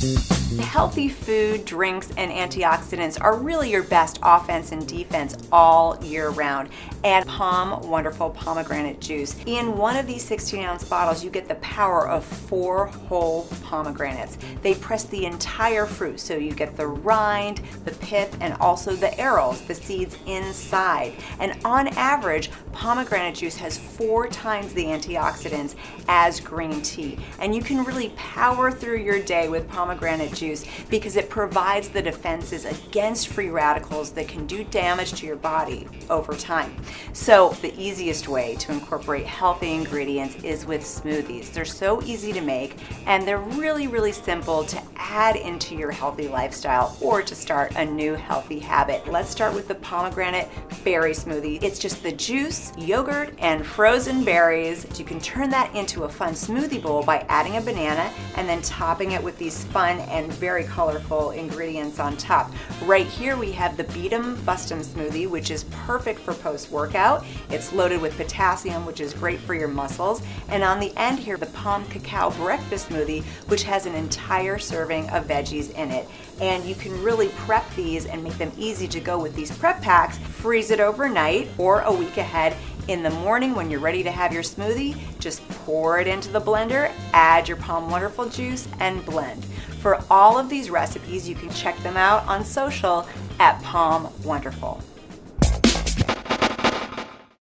Healthy food, drinks, and antioxidants are really your best offense and defense all year round. And POM Wonderful pomegranate juice. In one of these 16-ounce bottles, you get the power of 4 whole pomegranates. They press the entire fruit, so you get the rind, the pith, and also the arils, the seeds inside. And on average, pomegranate juice has 4 times the antioxidants as green tea. And you can really power through your day with pomegranate juice because it provides the defenses against free radicals that can do damage to your body over time. So the easiest way to incorporate healthy ingredients is with smoothies. They're so easy to make, and they're really simple to add into your healthy lifestyle or to start a new healthy habit. Let's start with the pomegranate berry smoothie. It's just the juice, yogurt, and frozen berries. You can turn that into a fun smoothie bowl by adding a banana and then topping it with these fun and very colorful ingredients on top. Right here we have the Beat 'em Bust 'em smoothie, which is perfect for post-workout. It's loaded with potassium, which is great for your muscles. And on the end here, the POM Cacao breakfast smoothie, which has an entire serving of veggies in it. And you can really prep these and make them easy to go with these prep packs. Freeze it overnight or a week ahead. In the morning when you're ready to have your smoothie, just pour it into the blender, add your POM Wonderful juice, and blend. For all of these recipes, you can check them out on social at POM Wonderful.